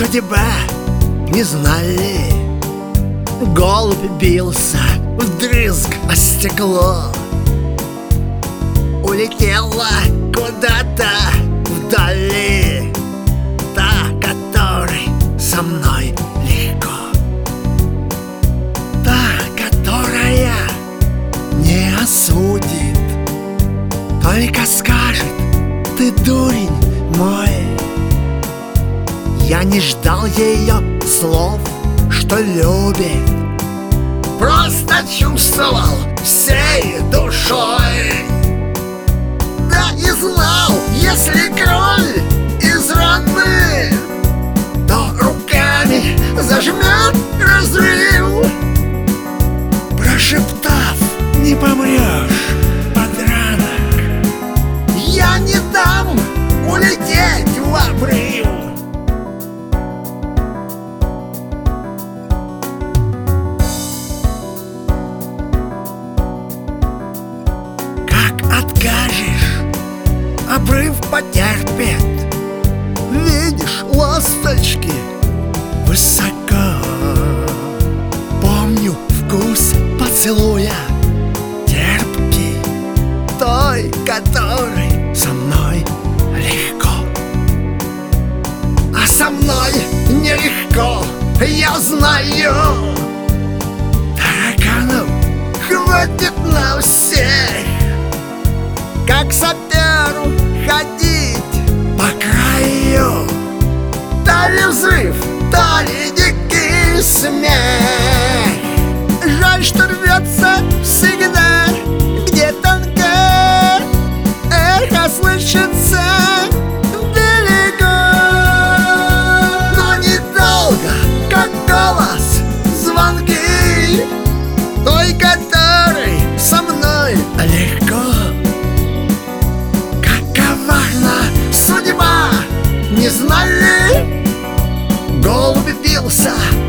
Судьба, не знали. Голубь бился вдрызг о стекло. Улетела куда-то вдали та, которой со мной легко, та, которая не осудит, только скажет: ты дурень мой. Я не ждал ее слов, что любит, просто чувствовал всей душой. Да и знал, если кровь из раны, то руками зажмет разрыв, прошептав: не помрешь, подранок. Я не дам улететь в обрыв. Откажешь, обрыв потерпит. Видишь, ласточки высоко. Помню вкус поцелуя терпкий той, которой со мной легко. А со мной нелегко, я знаю. Тараканов хватит на всех. Как саперу ходить по краю, то ли взрыв, то ли дикий смех. Жаль, что рвется всегда, где тонко эхо слышится далеко. Но недолго, как голос звонкий той, которой со мной легко. Судьба, не знали. Голубь бился